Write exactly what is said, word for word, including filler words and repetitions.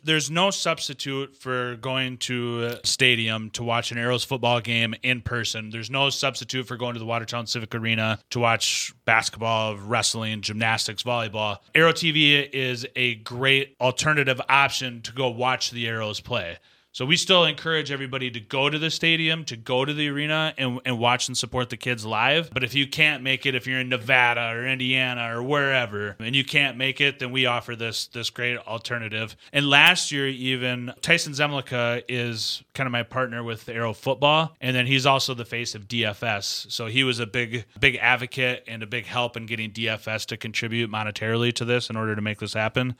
There's no substitute for going to a stadium to watch an Arrows football game in person. There's no substitute for going to the Watertown Civic Arena to watch basketball, wrestling, gymnastics, volleyball. Arrow T V is a great alternative option to go watch the Arrows play. So we still encourage everybody to go to the stadium, to go to the arena and, and watch and support the kids live. But if you can't make it, if you're in Nevada or Indiana or wherever, and you can't make it, then we offer this this great alternative. And last year even, Tyson Zemlicka is kind of my partner with Arrow Football, and then he's also the face of D F S. So he was a big, big advocate and a big help in getting D F S to contribute monetarily to this in order to make this happen.